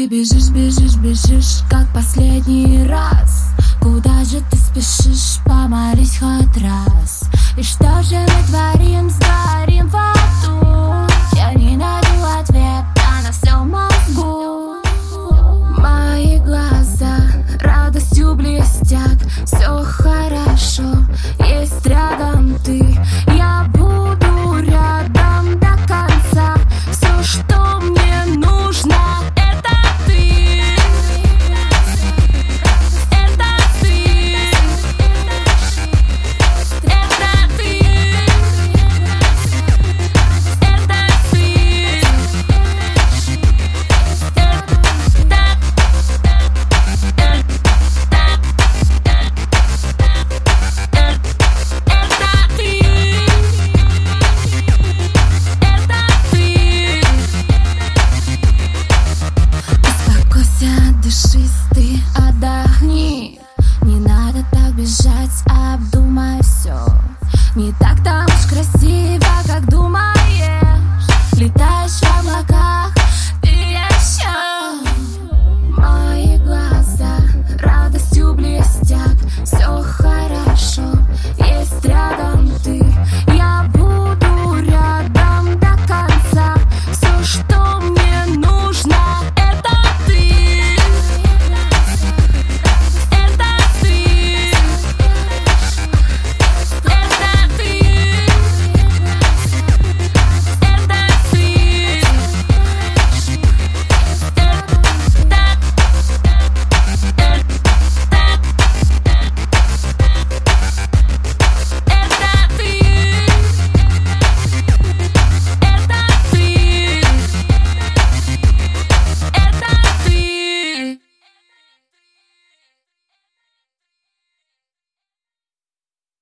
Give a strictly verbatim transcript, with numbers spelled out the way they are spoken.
Ты бежишь, бежишь, бежишь, как последний раз. Куда же ты спешишь, помолись хоть раз. И что же мы творим, сгорим в аду? Я не найду ответа на все в мозгу. Мои глаза радостью блестят. Все хорошо, есть рядом ты. Я буду рядом до конца. Все, что мне нужно, это ты. Это ты. Это ты. Это ты. Успокойся, дыши, ты отдохни.